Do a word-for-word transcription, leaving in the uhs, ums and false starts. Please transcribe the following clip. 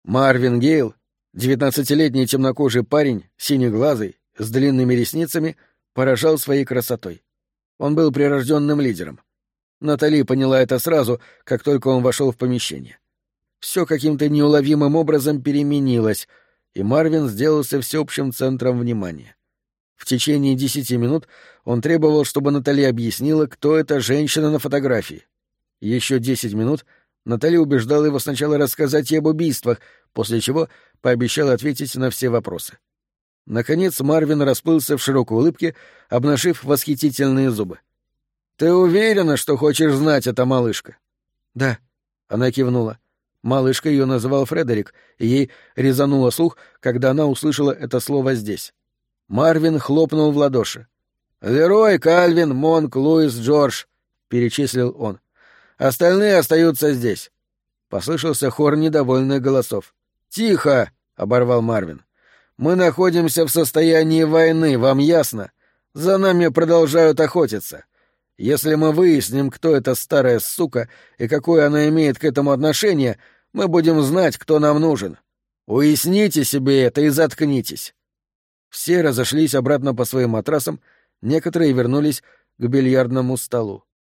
Марвин Гейл, девятнадцатилетний темнокожий парень, синеглазый, с длинными ресницами, поражал своей красотой. Он был прирожденным лидером. Натали поняла это сразу, как только он вошел в помещение. Все каким-то неуловимым образом переменилось, и Марвин сделался всеобщим центром внимания. В течение десяти минут он требовал, чтобы Натали объяснила, кто эта женщина на фотографии. Еще десять минут Натали убеждала его сначала рассказать ей об убийствах, после чего пообещала ответить на все вопросы. Наконец Марвин расплылся в широкой улыбке, обнажив восхитительные зубы. «Ты уверена, что хочешь знать это, малышка?» «Да», — она кивнула. Малышка ее называл Фредерик, и ей резануло слух, когда она услышала это слово здесь. Марвин хлопнул в ладоши. «Лерой, Кальвин, Монк, Луис, Джордж», — перечислил он. «Остальные остаются здесь». Послышался хор недовольных голосов. «Тихо!» — оборвал Марвин. «Мы находимся в состоянии войны, вам ясно? За нами продолжают охотиться. Если мы выясним, кто эта старая сука и какое она имеет к этому отношение, мы будем знать, кто нам нужен. Уясните себе это и заткнитесь». Все разошлись обратно по своим матрасам, некоторые вернулись к бильярдному столу.